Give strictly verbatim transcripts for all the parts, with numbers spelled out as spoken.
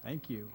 Thank you.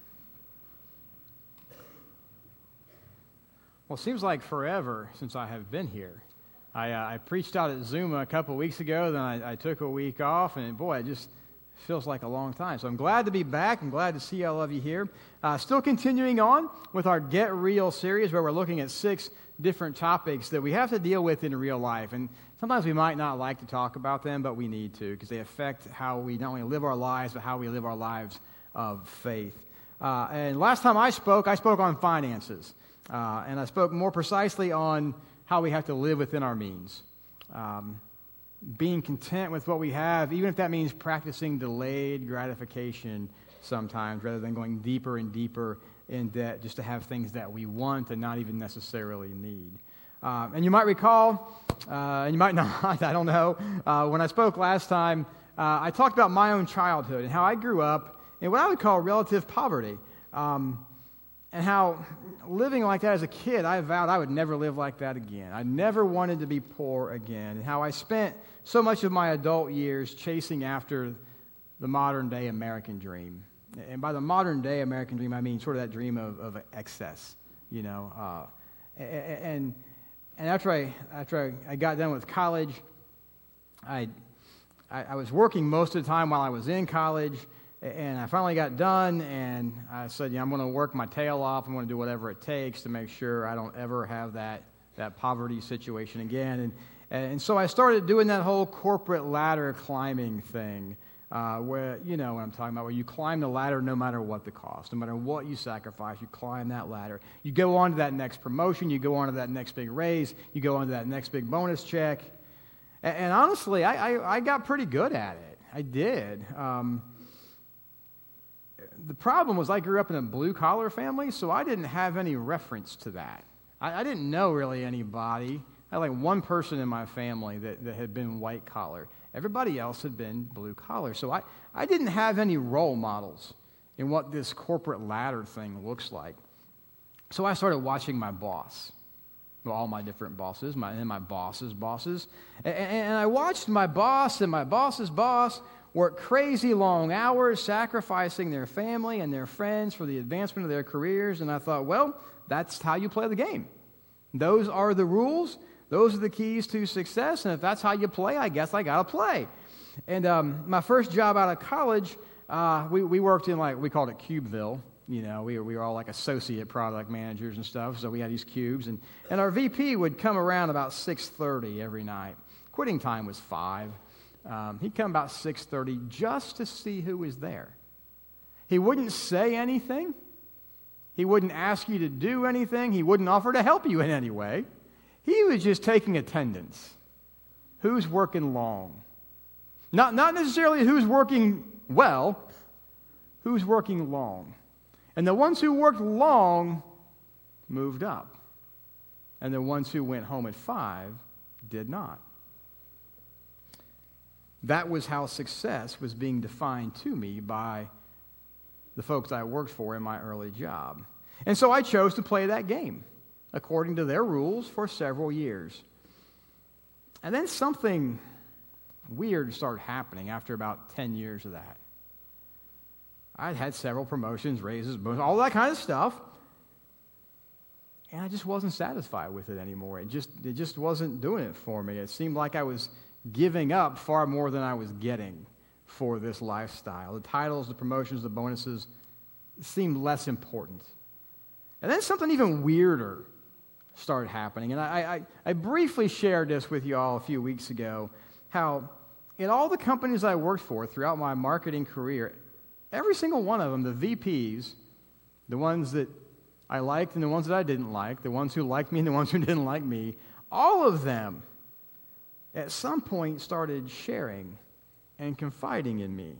Well, it seems like forever since I have been here. I, uh, I preached out at Zuma a couple weeks ago, then I, I took a week off, and boy, it just feels like a long time. So I'm glad to be back. I'm glad to see all of you here. Uh, still continuing on with our Get Real series, where we're looking at six different topics that we have to deal with in real life. And sometimes we might not like to talk about them, but we need to, because they affect how we not only live our lives, but how we live our lives of faith. Uh, and last time I spoke, I spoke on finances. Uh, and I spoke more precisely on how we have to live within our means. Um, being content with what we have, even if that means practicing delayed gratification sometimes, rather than going deeper and deeper in debt just to have things that we want and not even necessarily need. Uh, and you might recall, uh, and you might not, I don't know, uh, when I spoke last time, uh, I talked about my own childhood and how I grew up in what I would call relative poverty. Um, and how living like that as a kid, I vowed I would never live like that again. I never wanted to be poor again. And how I spent so much of my adult years chasing after the modern-day American dream. And by the modern-day American dream, I mean sort of that dream of, of excess, you know. Uh, and and after I after I, I got done with college, I, I I was working most of the time while I was in college. And I finally got done, and I said, yeah, I'm going to work my tail off. I'm going to do whatever it takes to make sure I don't ever have that, that poverty situation again. And, and so I started doing that whole corporate ladder climbing thing, uh, where, you know what I'm talking about, where you climb the ladder no matter what the cost, no matter what you sacrifice, you climb that ladder. You go on to that next promotion, you go on to that next big raise, you go on to that next big bonus check. And, and honestly, I, I, I got pretty good at it. I did. Um, The problem was I grew up in a blue-collar family, so I didn't have any reference to that. I, I didn't know really anybody. I had like one person in my family that, that had been white-collar. Everybody else had been blue-collar. So I, I didn't have any role models in what this corporate ladder thing looks like. So I started watching my boss, well, all my different bosses, my, and my boss's bosses. And, and I watched my boss and my boss's boss work crazy long hours, sacrificing their family and their friends for the advancement of their careers. And I thought, well, that's how you play the game. Those are the rules. Those are the keys to success. And if that's how you play, I guess I got to play. And um, my first job out of college, uh, we, we worked in, like, we called it Cubeville. You know, we were, we were all like associate product managers and stuff. So we had these cubes. And, and our V P would come around about six thirty every night. Quitting time was five. Um, he'd come about six thirty just to see who was there. He wouldn't say anything. He wouldn't ask you to do anything. He wouldn't offer to help you in any way. He was just taking attendance. Who's working long? Not, not necessarily who's working well, who's working long. And the ones who worked long moved up. And the ones who went home at five did not. That was how success was being defined to me by the folks I worked for in my early job. And so I chose to play that game according to their rules for several years. And then something weird started happening after about ten years of that. I'd had several promotions, raises, bonuses, all that kind of stuff. And I just wasn't satisfied with it anymore. It just, it just wasn't doing it for me. It seemed like I was giving up far more than I was getting for this lifestyle. The titles, the promotions, the bonuses seemed less important. And then something even weirder started happening. And I, I, I briefly shared this with you all a few weeks ago, how in all the companies I worked for throughout my marketing career, every single one of them, the V Ps, the ones that I liked and the ones that I didn't like, the ones who liked me and the ones who didn't like me, all of them at some point started sharing and confiding in me.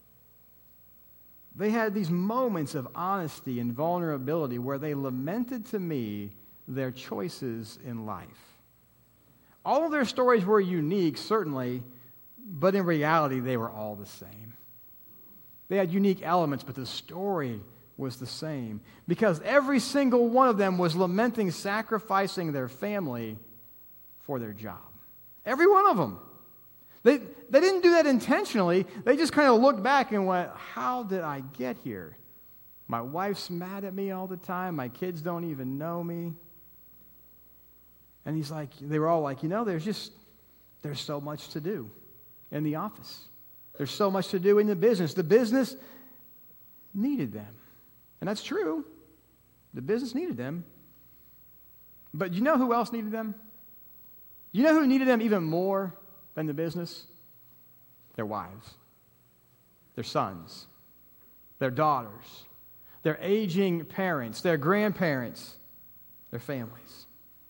They had these moments of honesty and vulnerability where they lamented to me their choices in life. All of their stories were unique, certainly, but in reality, they were all the same. They had unique elements, but the story was the same, because every single one of them was lamenting sacrificing their family for their job. Every one of them. They, they didn't do that intentionally. They just kind of looked back and went, how did I get here? My wife's mad at me all the time. My kids don't even know me. And he's like, they were all like, you know, there's just, there's so much to do in the office. There's so much to do in the business. The business needed them. And that's true. The business needed them. But you know who else needed them? You know who needed them even more than the business? Their wives, their sons, their daughters, their aging parents, their grandparents, their families.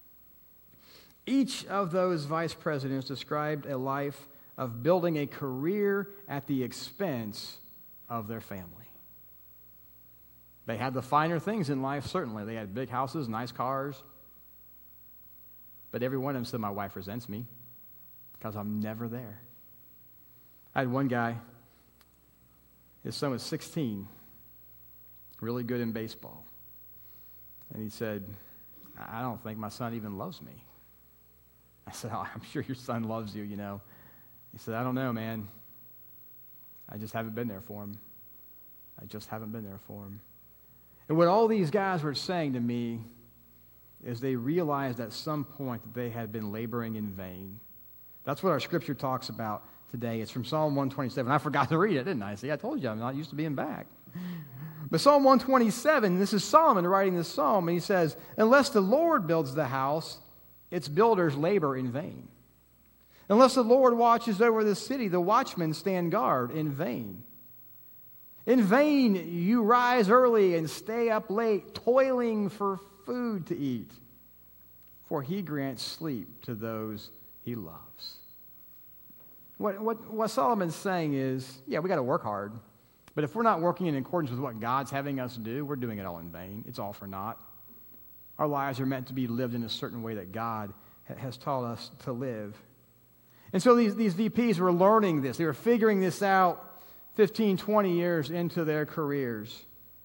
Each of those vice presidents described a life of building a career at the expense of their family. They had the finer things in life, certainly. They had big houses, nice cars. But every one of them said, my wife resents me because I'm never there. I had one guy, his son was sixteen, really good in baseball. And he said, I don't think my son even loves me. I said, oh, I'm sure your son loves you, you know. He said, I don't know, man. I just haven't been there for him. I just haven't been there for him. And what all these guys were saying to me is they realized at some point that they had been laboring in vain. That's what our scripture talks about today. It's from Psalm one twenty-seven. I forgot to read it, didn't I? See, I told you I'm not used to being back. But Psalm one twenty-seven, this is Solomon writing this psalm, and he says, unless the Lord builds the house, its builders labor in vain. Unless the Lord watches over the city, the watchmen stand guard in vain. In vain you rise early and stay up late, toiling for food to eat, for he grants sleep to those he loves. What, what, what Solomon's saying is, yeah, we got to work hard, but if we're not working in accordance with what God's having us do, we're doing it all in vain. It's all for naught. Our lives are meant to be lived in a certain way that God ha- has taught us to live. And so these, these V Ps were learning this. They were figuring this out fifteen, twenty years into their careers.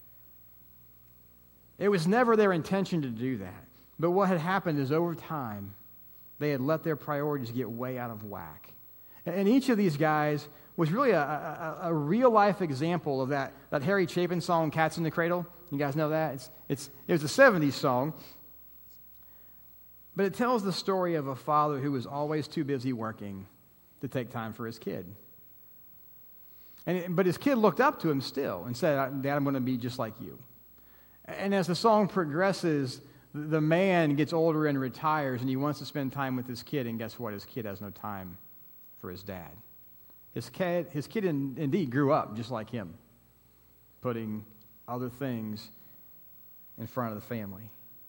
It was never their intention to do that. But what had happened is over time, they had let their priorities get way out of whack. And each of these guys was really a, a, a real-life example of that, that Harry Chapin song, Cats in the Cradle. You guys know that? It's, it's, it was a seventies song. But it tells the story of a father who was always too busy working to take time for his kid. And it, but his kid looked up to him still and said, Dad, I'm going to be just like you. And as the song progresses, the man gets older and retires, and he wants to spend time with his kid, and guess what? His kid has no time for his dad. His kid, his kid in, indeed grew up just like him, putting other things in front of the family.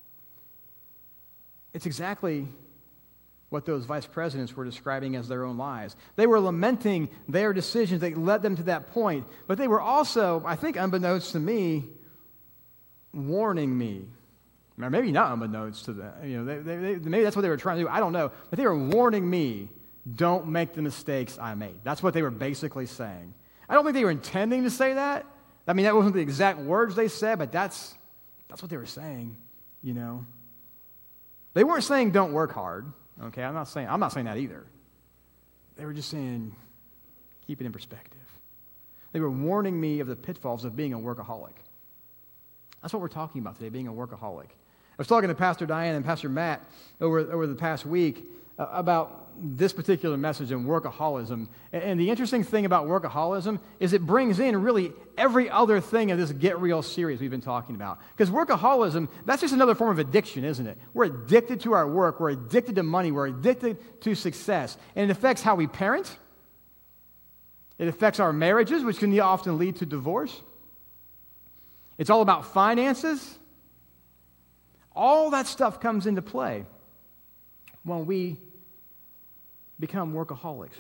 It's exactly what those vice presidents were describing as their own lives. They were lamenting their decisions that led them to that point, but they were also, I think unbeknownst to me, warning me. Or maybe not unbeknownst to them. You know, they, they, they, maybe that's what they were trying to do. I don't know. But they were warning me, don't make the mistakes I made. That's what they were basically saying. I don't think they were intending to say that. I mean, that wasn't the exact words they said, but that's that's what they were saying, you know. They weren't saying don't work hard. Okay, I'm not saying I'm not saying that either. They were just saying keep it in perspective. They were warning me of the pitfalls of being a workaholic. That's what we're talking about today, being a workaholic. I was talking to Pastor Diane and Pastor Matt over, over the past week uh, about this particular message on workaholism. And, and the interesting thing about workaholism is it brings in really every other thing in this Get Real series we've been talking about. Because workaholism, that's just another form of addiction, isn't it? We're addicted to our work. We're addicted to money. We're addicted to success. And it affects how we parent. It affects our marriages, which can often lead to divorce. It's all about finances. All that stuff comes into play when we become workaholics.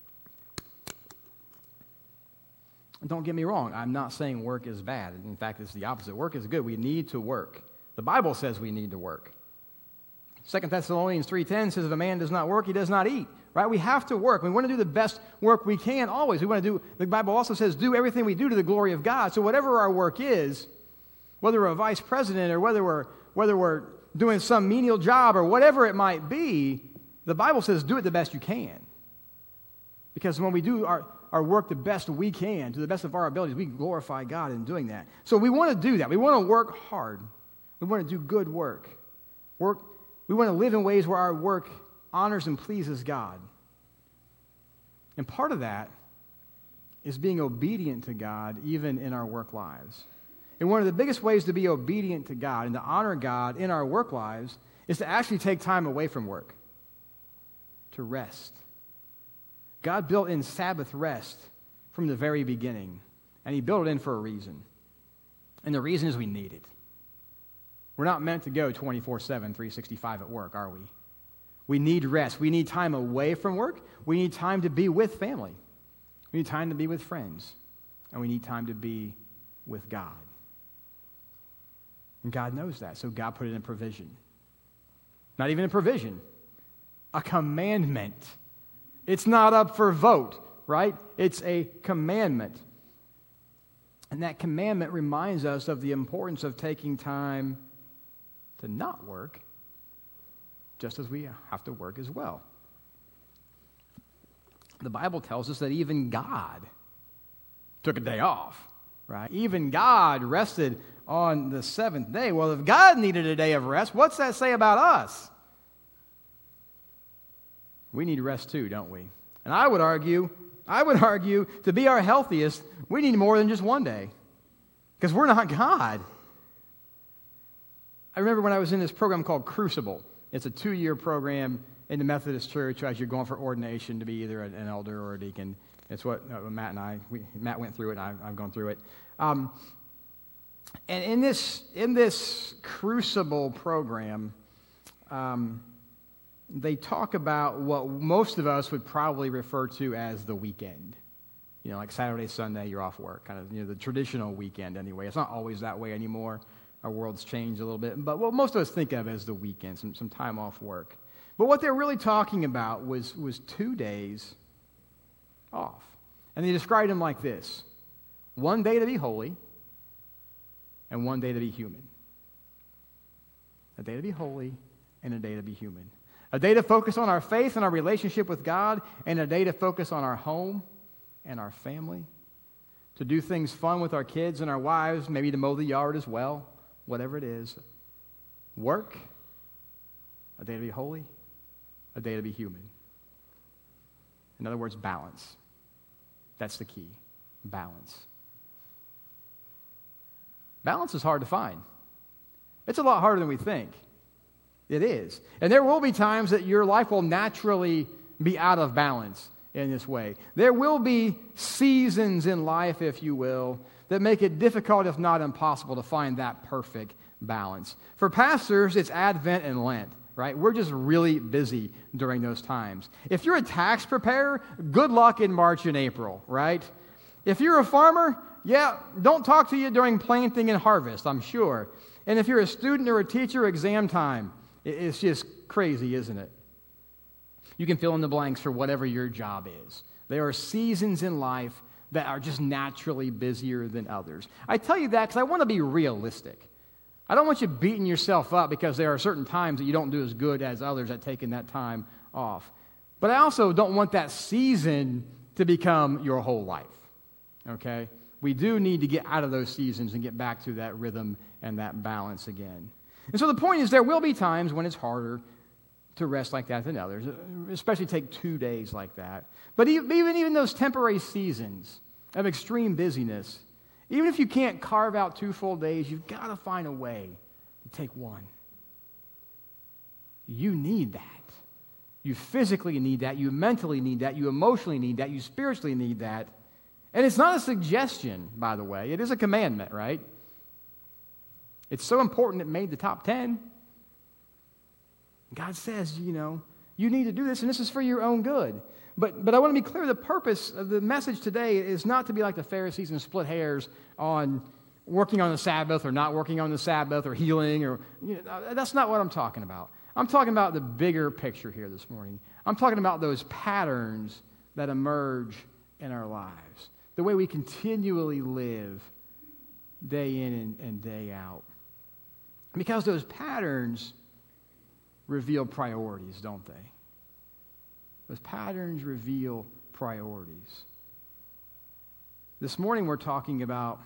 Don't get me wrong. I'm not saying work is bad. In fact, it's the opposite. Work is good. We need to work. The Bible says we need to work. Second Thessalonians three ten says if a man does not work, he does not eat. Right? We have to work. We want to do the best work we can always. We want to do, the Bible also says, do everything we do to the glory of God. So whatever our work is, whether we're a vice president or whether we're whether we're doing some menial job or whatever it might be, the Bible says do it the best you can. Because when we do our, our work the best we can, to the best of our abilities, we glorify God in doing that. So we want to do that. We want to work hard. We want to do good work. Work. We want to live in ways where our work honors and pleases God. And part of that is being obedient to God even in our work lives. And one of the biggest ways to be obedient to God and to honor God in our work lives is to actually take time away from work, to rest. God built in Sabbath rest from the very beginning, and he built it in for a reason. And the reason is we need it. We're not meant to go twenty-four seven, three sixty-five at work, are we? We need rest. We need time away from work. We need time to be with family. We need time to be with friends. And we need time to be with God. And God knows that, so God put it in provision. Not even a provision, a commandment. It's not up for vote, right? It's a commandment. And that commandment reminds us of the importance of taking time to not work, just as we have to work as well. The Bible tells us that even God took a day off, right? Even God rested on the seventh day. Well, if God needed a day of rest, what's that say about us? We need rest too, don't we? And I would argue, I would argue, to be our healthiest, we need more than just one day. Because we're not God. I remember when I was in this program called Crucible. It's a two-year program in the Methodist Church as you're going for ordination to be either an elder or a deacon. It's what uh, Matt and I, we, Matt went through it, and I, I've gone through it. Um, and in this, in this Crucible program, um, they talk about what most of us would probably refer to as the weekend. You know, like Saturday, Sunday, you're off work, kind of, you know, the traditional weekend anyway. It's not always that way anymore. Our world's changed a little bit. But what most of us think of as the weekend, some, some time off work. But what they're really talking about was, was two days off. And they described them like this: one day to be holy and one day to be human. A day to be holy and a day to be human. A day to focus on our faith and our relationship with God, and a day to focus on our home and our family. To do things fun with our kids and our wives, maybe to mow the yard as well, whatever it is. Work, a day to be holy, a day to be human. In other words, balance. That's the key. Balance. Balance is hard to find. It's a lot harder than we think. It is. And there will be times that your life will naturally be out of balance in this way. There will be seasons in life, if you will, that make it difficult, if not impossible, to find that perfect balance. For pastors, it's Advent and Lent, right? We're just really busy during those times. If you're a tax preparer, good luck in March and April, right? If you're a farmer, yeah, don't talk to you during planting and harvest, I'm sure. And if you're a student or a teacher, exam time. It's just crazy, isn't it? You can fill in the blanks for whatever your job is. There are seasons in life that are just naturally busier than others. I tell you that because I want to be realistic. I don't want you beating yourself up because there are certain times that you don't do as good as others at taking that time off. But I also don't want that season to become your whole life, okay? We do need to get out of those seasons and get back to that rhythm and that balance again. And so the point is, there will be times when it's harder to rest like that than others, especially take two days like that. But even, even those temporary seasons of extreme busyness, even if you can't carve out two full days, you've got to find a way to take one. You need that. You physically need that. You mentally need that. You emotionally need that. You spiritually need that. And it's not a suggestion, by the way. It is a commandment, right? It's so important it made the top ten. God says, you know, you need to do this, and this is for your own good. But but I want to be clear, the purpose of the message today is not to be like the Pharisees and split hairs on working on the Sabbath or not working on the Sabbath or healing. or you know, That's not what I'm talking about. I'm talking about the bigger picture here this morning. I'm talking about those patterns that emerge in our lives, the way we continually live day in and, and day out. Because those patterns reveal priorities, don't they? Those patterns reveal priorities. This morning we're talking about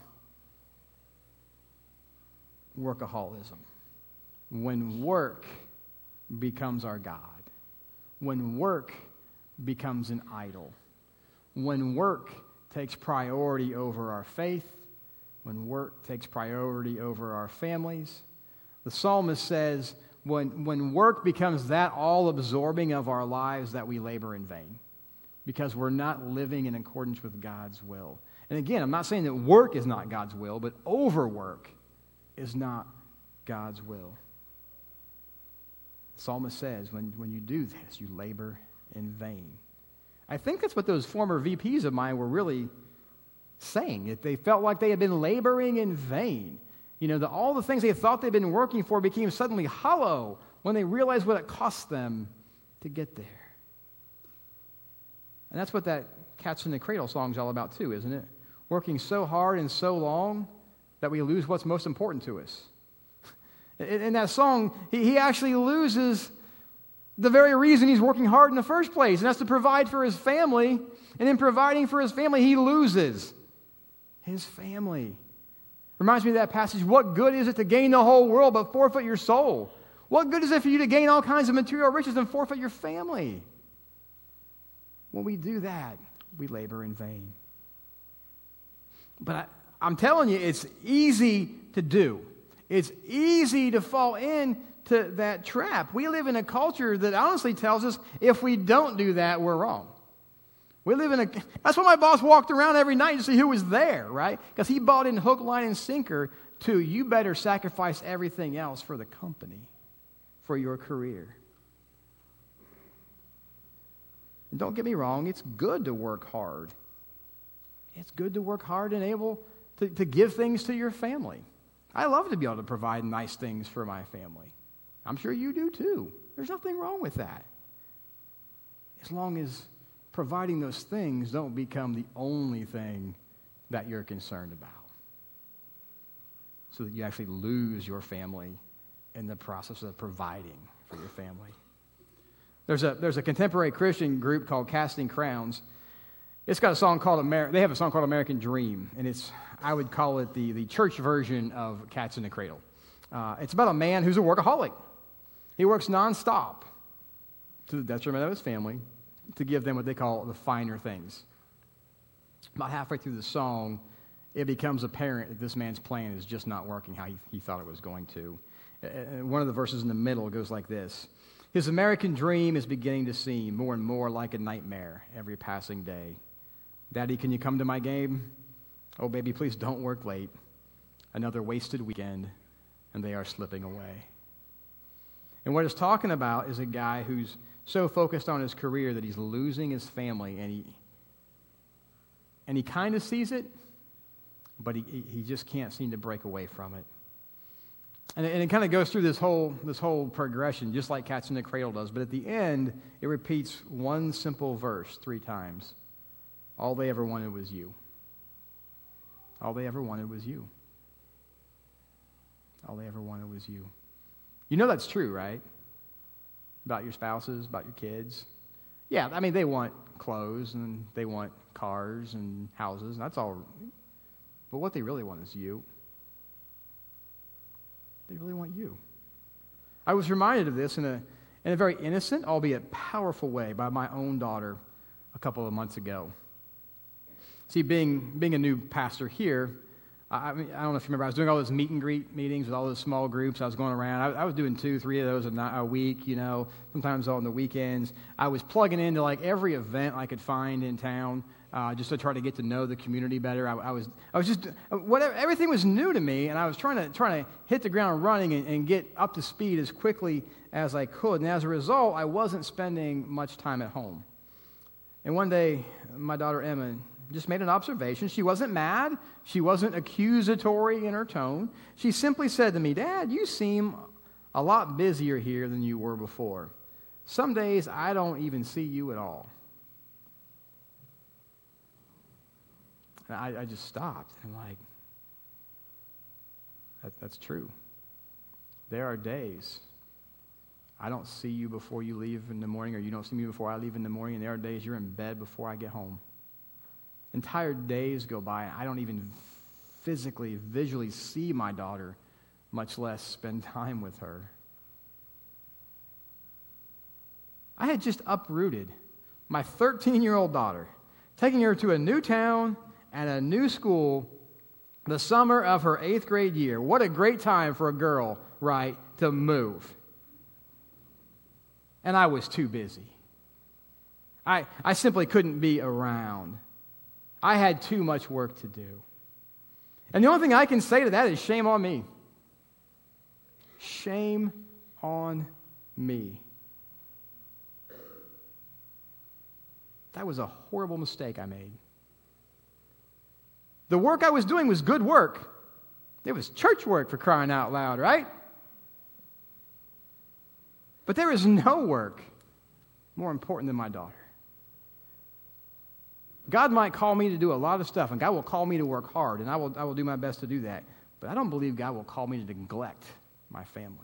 workaholism. When work becomes our God. When work becomes an idol. When work takes priority over our faith. When work takes priority over our families. The psalmist says, when, when work becomes that all-absorbing of our lives, that we labor in vain. Because we're not living in accordance with God's will. And again, I'm not saying that work is not God's will, but overwork is not God's will. The psalmist says, when, when you do this, you labor in vain. I think that's what those former V Ps of mine were really saying, that they felt like they had been laboring in vain. You know, that all the things they thought they'd been working for became suddenly hollow when they realized what it cost them to get there. And that's what that Cats in the Cradle song is all about too, isn't it? Working so hard and so long that we lose what's most important to us. In that song, he actually loses the very reason he's working hard in the first place, and that's to provide for his family. And in providing for his family, he loses his family. Reminds me of that passage, what good is it to gain the whole world but forfeit your soul? What good is it for you to gain all kinds of material riches and forfeit your family? When we do that, we labor in vain. But I, I'm telling you, it's easy to do. It's easy to fall into that trap. We live in a culture that honestly tells us if we don't do that, we're wrong. We live in a... That's why my boss walked around every night to see who was there, right? Because he bought in hook, line, and sinker to you better sacrifice everything else for the company, for your career. And don't get me wrong, it's good to work hard. It's good to work hard and able to, to give things to your family. I love to be able to provide nice things for my family. I'm sure you do too. There's nothing wrong with that. As long as providing those things don't become the only thing that you're concerned about. So that you actually lose your family in the process of providing for your family. There's a, there's a contemporary Christian group called Casting Crowns. It's got a song called, Amer- they have a song called American Dream, and it's, I would call it the, the church version of Cats in the Cradle. Uh, it's about a man who's a workaholic. He works nonstop to the detriment of his family to give them what they call the finer things. About halfway through the song, it becomes apparent that this man's plan is just not working how he, he thought it was going to. And one of the verses in the middle goes like this. His American dream is beginning to seem more and more like a nightmare every passing day. Daddy, can you come to my game? Oh, baby, please don't work late. Another wasted weekend, and they are slipping away. And what it's talking about is a guy who's so focused on his career that he's losing his family, and he and he kind of sees it, but he he just can't seem to break away from it. And it, and it kind of goes through this whole this whole progression, just like Cats in the Cradle does. But at the end, it repeats one simple verse three times. All they ever wanted was you. All they ever wanted was you. All they ever wanted was you. You know that's true, right? About your spouses, about your kids. Yeah, I mean, they want clothes, and they want cars and houses, and that's all. But what they really want is you. They really want you. I was reminded of this in a in a very innocent, albeit powerful way by my own daughter a couple of months ago. See, being being a new pastor here, I, I mean, I don't know if you remember, I was doing all those meet and greet meetings with all those small groups. I was going around. I, I was doing two, three of those a, night, a week, you know, sometimes on the weekends. I was plugging into like every event I could find in town uh, just to try to get to know the community better. I, I was I was just, whatever, everything was new to me, and I was trying to trying to hit the ground running and, and get up to speed as quickly as I could. And as a result, I wasn't spending much time at home. And one day, my daughter Emma just made an observation. She wasn't mad. She wasn't accusatory in her tone. She simply said to me, Dad, you seem a lot busier here than you were before. Some days I don't even see you at all. And I, I just stopped. I'm like, that, that's true. There are days I don't see you before you leave in the morning, or you don't see me before I leave in the morning, and there are days you're in bed before I get home. Entire days go by, and I don't even physically, visually see my daughter, much less spend time with her. I had just uprooted my thirteen-year-old daughter, taking her to a new town and a new school the summer of her eighth grade year. What a great time for a girl, right, to move. And I was too busy. I, I simply couldn't be around. I had too much work to do. And the only thing I can say to that is shame on me. Shame on me. That was a horrible mistake I made. The work I was doing was good work. It was church work, for crying out loud, right? But there is no work more important than my daughter. God might call me to do a lot of stuff, and God will call me to work hard, and I will, I will do my best to do that. But I don't believe God will call me to neglect my family.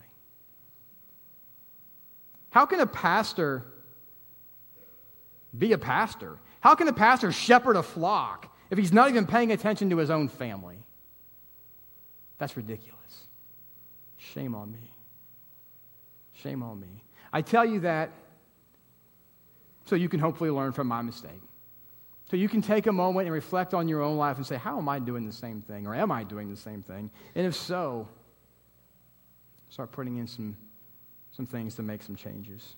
How can a pastor be a pastor? How can a pastor shepherd a flock if he's not even paying attention to his own family? That's ridiculous. Shame on me. Shame on me. I tell you that so you can hopefully learn from my mistake. So you can take a moment and reflect on your own life and say, how am I doing the same thing? Or am I doing the same thing? And if so, start putting in some, some things to make some changes.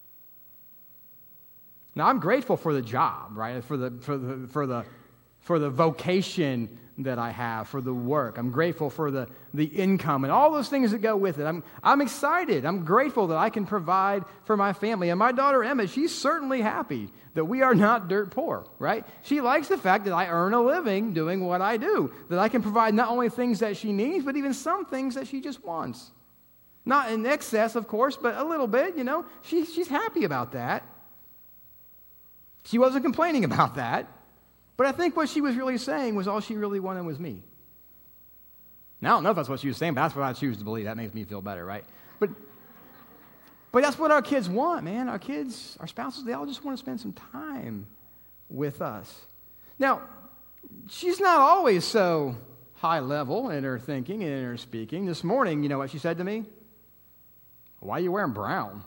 Now, I'm grateful for the job, right? For the, for the, for the, for the vocation that I have, for the work. I'm grateful for the, the income and all those things that go with it. I'm, I'm excited. I'm grateful that I can provide for my family. And my daughter, Emma, she's certainly happy that we are not dirt poor, right? She likes the fact that I earn a living doing what I do, that I can provide not only things that she needs, but even some things that she just wants. Not in excess, of course, but a little bit, you know. She, she's happy about that. She wasn't complaining about that. But I think what she was really saying was all she really wanted was me. Now, I don't know if that's what she was saying, but that's what I choose to believe. That makes me feel better, right? But but that's what our kids want, man. Our kids, our spouses, they all just want to spend some time with us. Now, she's not always so high level in her thinking and in her speaking. This morning, you know what she said to me? Why are you wearing brown?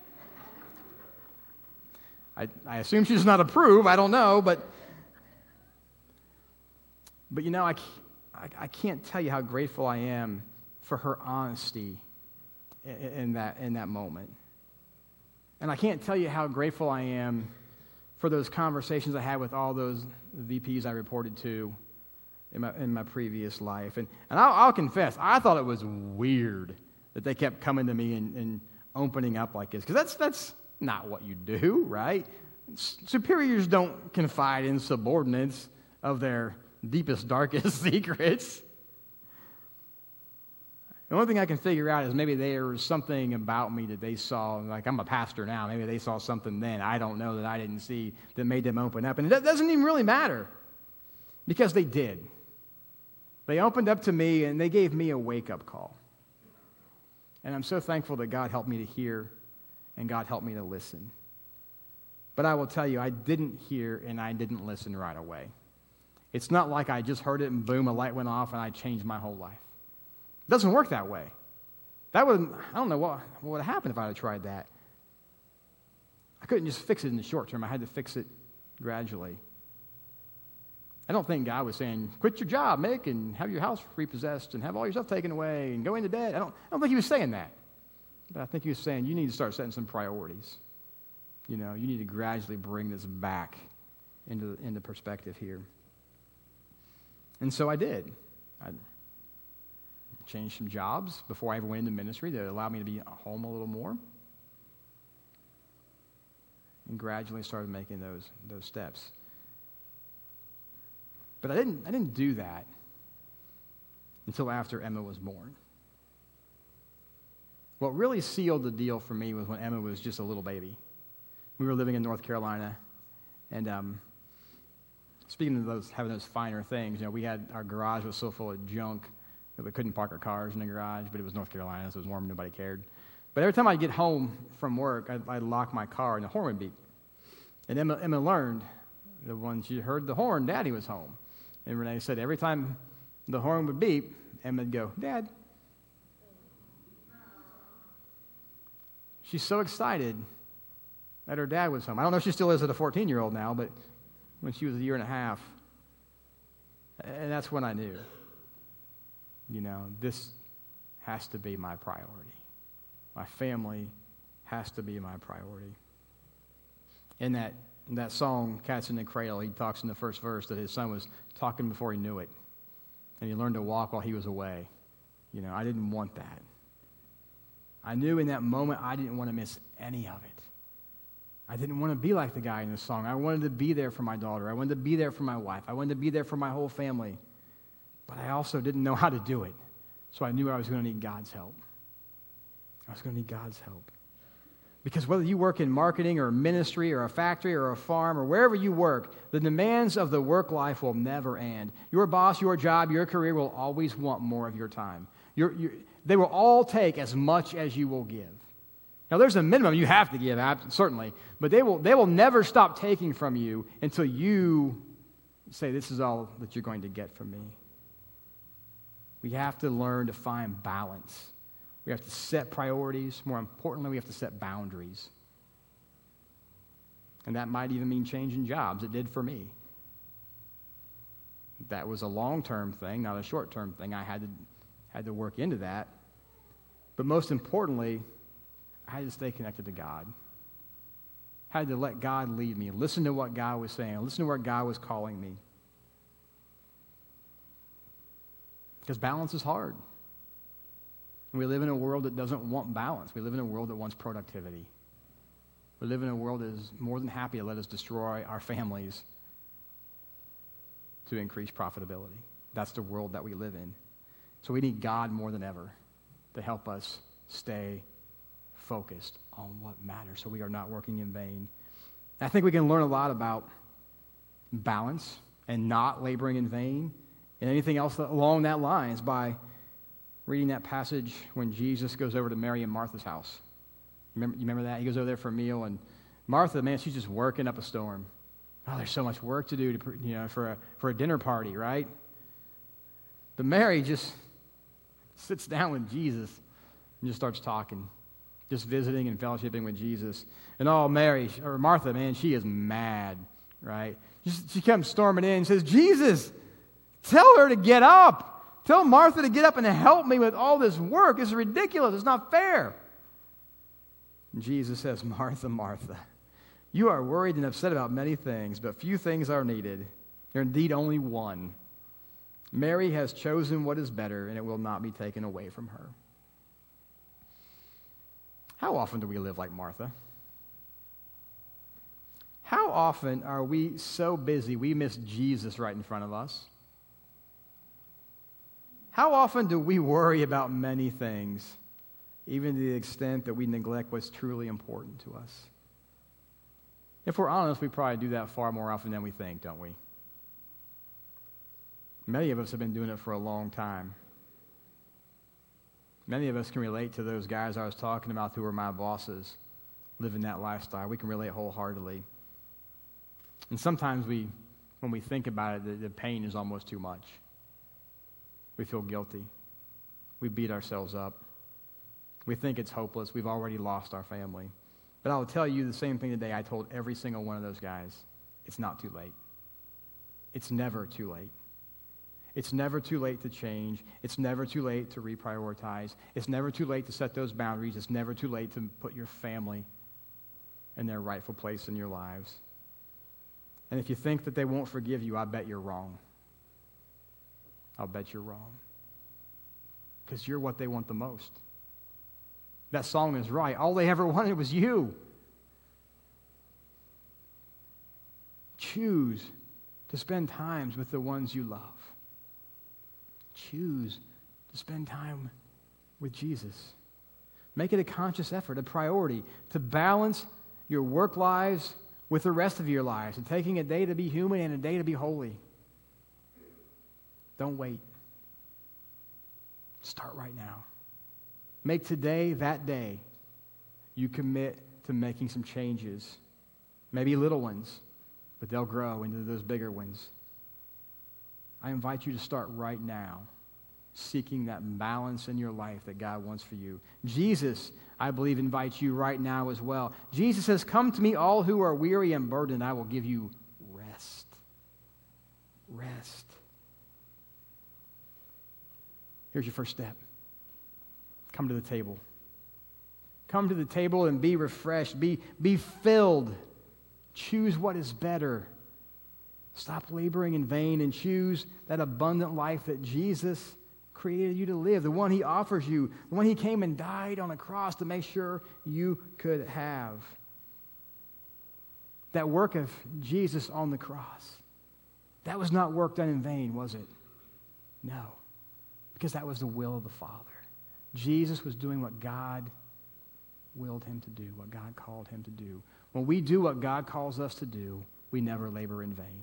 I, I assume she does not approve. I don't know, but... But, you know, I, I, I can't tell you how grateful I am for her honesty in, in, that, in that moment. And I can't tell you how grateful I am for those conversations I had with all those V Ps I reported to in my, in my previous life. And, and I'll, I'll confess, I thought it was weird that they kept coming to me and, and opening up like this. Because that's, that's not what you do, right? S- superiors don't confide in subordinates of their deepest, darkest secrets. The only thing I can figure out is maybe there was something about me that they saw, like I'm a pastor now, maybe they saw something then, I don't know, that I didn't see, that made them open up. And it doesn't even really matter, because they did. They opened up to me, and they gave me a wake-up call. And I'm so thankful that God helped me to hear, and God helped me to listen. But I will tell you, I didn't hear and I didn't listen right away. It's not like I just heard it and boom, a light went off and I changed my whole life. It doesn't work that way. That would, I don't know what, what would have happened if I had tried that. I couldn't just fix it in the short term. I had to fix it gradually. I don't think God was saying, quit your job, Mick, and have your house repossessed and have all your stuff taken away and go into debt. I don't, I don't think he was saying that. But I think he was saying, you need to start setting some priorities. You know, you need to gradually bring this back into, into perspective here. And so I did. I changed some jobs before I ever went into ministry that allowed me to be home a little more. And gradually started making those, those steps. But I didn't, I didn't do that until after Emma was born. What really sealed the deal for me was when Emma was just a little baby. We were living in North Carolina, and um, speaking of those, having those finer things, you know, we had, our garage was so full of junk that we couldn't park our cars in the garage, but it was North Carolina, so it was warm, nobody cared. But every time I'd get home from work, I'd, I'd lock my car and the horn would beep. And Emma, Emma learned that when she heard the horn, Daddy was home. And Renee said every time the horn would beep, Emma would go, Dad. She's so excited that her dad was home. I don't know if she still is at a fourteen-year-old now, but when she was a year and a half, and that's when I knew, you know, this has to be my priority. My family has to be my priority. In that, in that song, Cats in the Cradle, he talks in the first verse that his son was talking before he knew it, and he learned to walk while he was away. You know, I didn't want that. I knew in that moment I didn't want to miss any of it. I didn't want to be like the guy in the song. I wanted to be there for my daughter. I wanted to be there for my wife. I wanted to be there for my whole family. But I also didn't know how to do it. So I knew I was going to need God's help. I was going to need God's help. Because whether you work in marketing or ministry or a factory or a farm or wherever you work, the demands of the work life will never end. Your boss, your job, your career will always want more of your time. Your, your, they will all take as much as you will give. Now, there's a minimum you have to give, certainly, but they will, they will never stop taking from you until you say, this is all that you're going to get from me. We have to learn to find balance. We have to set priorities. More importantly, we have to set boundaries. And that might even mean changing jobs. It did for me. That was a long-term thing, not a short-term thing. I had to, had to work into that. But most importantly, I had to stay connected to God. I had to let God lead me, listen to what God was saying, listen to where God was calling me. Because balance is hard. And we live in a world that doesn't want balance. We live in a world that wants productivity. We live in a world that is more than happy to let us destroy our families to increase profitability. That's the world that we live in. So we need God more than ever to help us stay focused on what matters so we are not working in vain. I think we can learn a lot about balance and not laboring in vain and anything else along that lines by reading that passage when Jesus goes over to Mary and Martha's house. You remember, you remember that? He goes over there for a meal, and Martha, man, she's just working up a storm. Oh, there's so much work to do to, you know, for a, for a dinner party, right? But Mary just sits down with Jesus and just starts talking, just visiting and fellowshipping with Jesus. And oh, Mary, or Martha, man, she is mad, right? She, she comes storming in and says, Jesus, tell her to get up. Tell Martha to get up and to help me with all this work. This is ridiculous. It's not fair. And Jesus says, Martha, Martha, you are worried and upset about many things, but few things are needed. There indeed only one. Mary has chosen what is better, and it will not be taken away from her. How often do we live like Martha? How often are we so busy we miss Jesus right in front of us? How often do we worry about many things, even to the extent that we neglect what's truly important to us? If we're honest, we probably do that far more often than we think, don't we? Many of us have been doing it for a long time. Many of us can relate to those guys I was talking about who were my bosses, living that lifestyle. We can relate wholeheartedly. And sometimes we, when we think about it, the, the pain is almost too much. We feel guilty. We beat ourselves up. We think it's hopeless. We've already lost our family. But I'll tell you the same thing today I told every single one of those guys. It's not too late. It's never too late. It's never too late to change. It's never too late to reprioritize. It's never too late to set those boundaries. It's never too late to put your family in their rightful place in your lives. And if you think that they won't forgive you, I bet you're wrong. I'll bet you're wrong. Because you're what they want the most. That song is right. All they ever wanted was you. Choose to spend times with the ones you love. Choose to spend time with Jesus. Make it a conscious effort, a priority, to balance your work lives with the rest of your lives and taking a day to be human and a day to be holy. Don't wait. Start right now. Make today that day you commit to making some changes, maybe little ones, but they'll grow into those bigger ones. I invite you to start right now, seeking that balance in your life that God wants for you. Jesus, I believe, invites you right now as well. Jesus says, "Come to me, all who are weary and burdened, I will give you rest." Rest. Here's your first step. Come to the table. Come to the table and be refreshed. Be, be filled. Choose what is better. Stop laboring in vain and choose that abundant life that Jesus created you to live, the one he offers you, the one he came and died on a cross to make sure you could have. That work of Jesus on the cross, that was not work done in vain, was it? No, because that was the will of the Father. Jesus was doing what God willed him to do, what God called him to do. When we do what God calls us to do, we never labor in vain.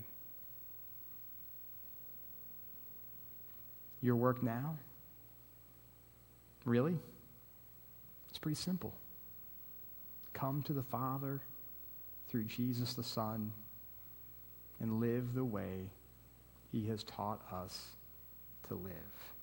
Your work now? Really? It's pretty simple. Come to the Father through Jesus the Son and live the way he has taught us to live.